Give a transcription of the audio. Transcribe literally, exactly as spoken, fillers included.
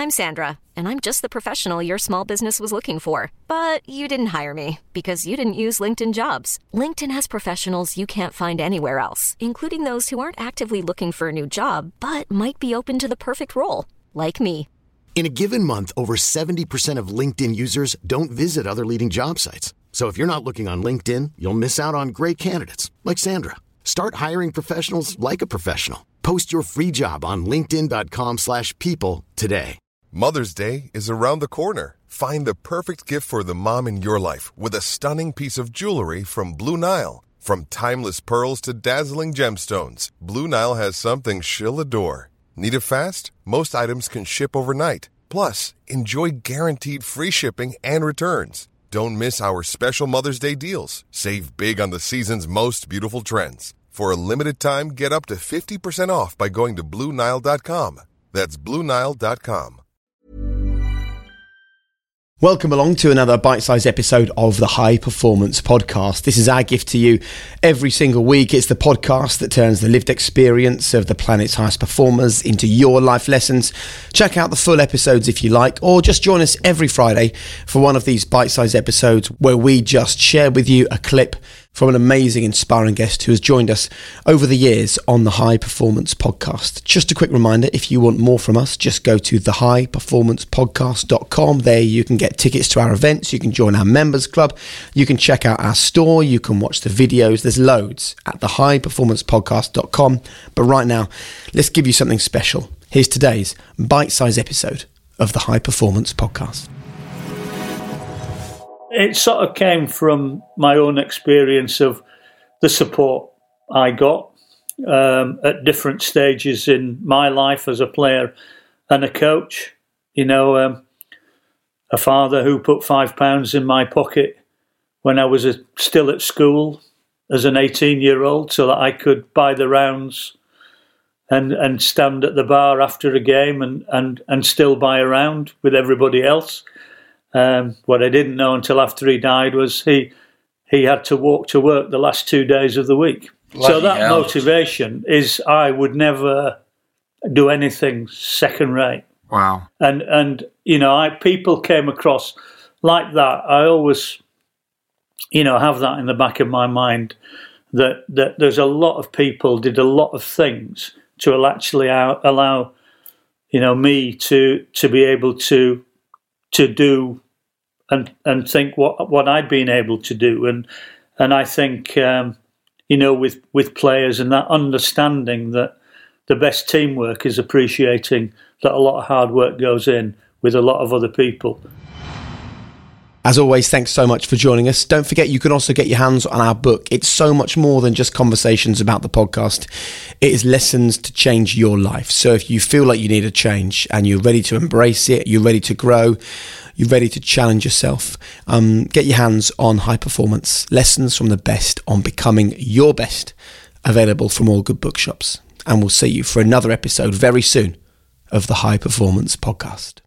I'm Sandra, and I'm just the professional your small business was looking for. But you didn't hire me because you didn't use LinkedIn Jobs. LinkedIn has professionals you can't find anywhere else, including those who aren't actively looking for a new job, but might be open to the perfect role, like me. In a given month, over seventy percent of LinkedIn users don't visit other leading job sites. So if you're not looking on LinkedIn, you'll miss out on great candidates like Sandra. Start hiring professionals like a professional. Post your free job on linkedin dot com slash people today. Mother's Day is around the corner. Find the perfect gift for the mom in your life with a stunning piece of jewelry from Blue Nile. From timeless pearls to dazzling gemstones, Blue Nile has something she'll adore. Need it fast? Most items can ship overnight. Plus, enjoy guaranteed free shipping and returns. Don't miss our special Mother's Day deals. Save big on the season's most beautiful trends. For a limited time, get up to fifty percent off by going to Blue Nile dot com. That's Blue Nile dot com. Welcome along to another bite-sized episode of the High Performance Podcast. This is our gift to you every single week. It's the podcast that turns the lived experience of the planet's highest performers into your life lessons. Check out the full episodes if you like, or just join us every Friday for one of these bite-sized episodes where we just share with you a clip from an amazing, inspiring guest who has joined us over the years on the High Performance Podcast. Just a quick reminder, if you want more from us, just go to the high performance podcast dot com. There you can get tickets to our events, you can join our members club, you can check out our store, you can watch the videos. There's loads at the high performance podcast dot com. But right now, let's give you something special. Here's today's bite-sized episode of the High Performance Podcast. It sort of came from my own experience of the support I got um, at different stages in my life as a player and a coach. You know, um, a father who put five pounds in my pocket when I was a, still at school as an eighteen-year-old so that I could buy the rounds and, and stand at the bar after a game and, and, and still buy a round with everybody else. Um, what I didn't know until after he died was he he had to walk to work the last two days of the week. Bloody so that hell. Motivation is I would never do anything second rate. Wow. And and you know, I people came across like that. I always, you know, have that in the back of my mind that that there's a lot of people did a lot of things to actually allow, you know, me to to be able to to do. And and think what what I'd been able to do, and and I think um, you know with, with players and that understanding that the best teamwork is appreciating that a lot of hard work goes in with a lot of other people. As always, thanks so much for joining us. Don't forget you can also get your hands on our book. It's so much more than just conversations about the podcast. It is lessons to change your life. So if you feel like you need a change and you're ready to embrace it, you're ready to grow, you're ready to challenge yourself, um, get your hands on High Performance, Lessons from the Best on Becoming Your Best, available from all good bookshops. And we'll see you for another episode very soon of the High Performance Podcast.